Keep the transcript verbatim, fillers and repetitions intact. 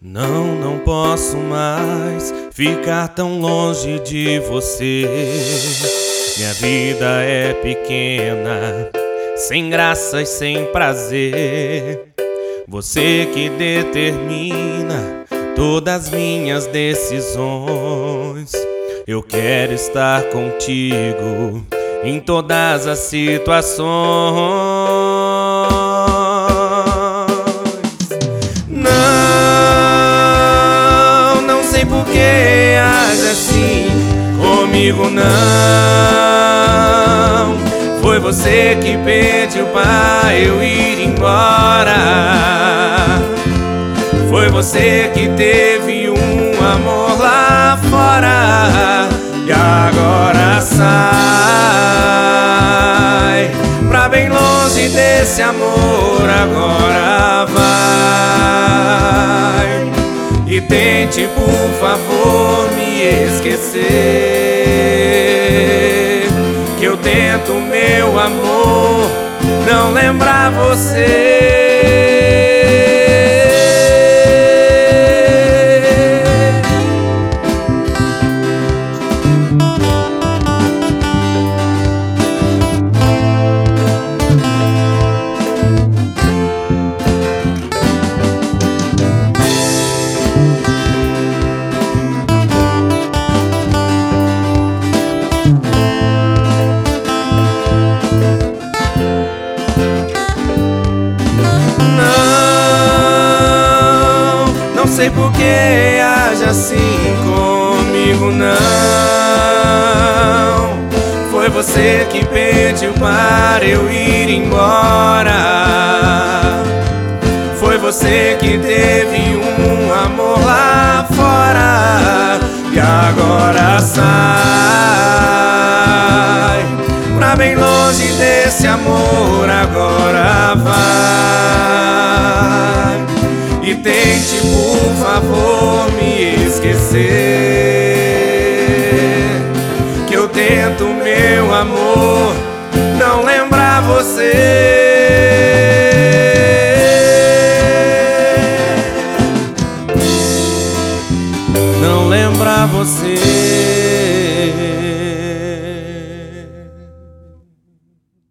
Não, não posso mais ficar tão longe de você. Minha vida é pequena, sem graça e sem prazer. Você que determina todas as minhas decisões. Eu quero estar contigo em todas as situações. Não, não sei por que age assim comigo, não. Foi você que pediu pra eu ir embora. Foi você que teve um amor lá fora e agora sai pra bem longe desse amor. Agora vai e tente, por favor, me esquecer, que eu tento, meu amor, não lembrar você. Não sei por que age assim comigo, não. Foi você que pediu para eu ir embora. Foi você que teve um amor lá fora e agora sai pra bem longe desse amor. Agora vai e tente, por favor, me esquecer, que eu tento, meu amor, não lembrar você. Não lembrar você.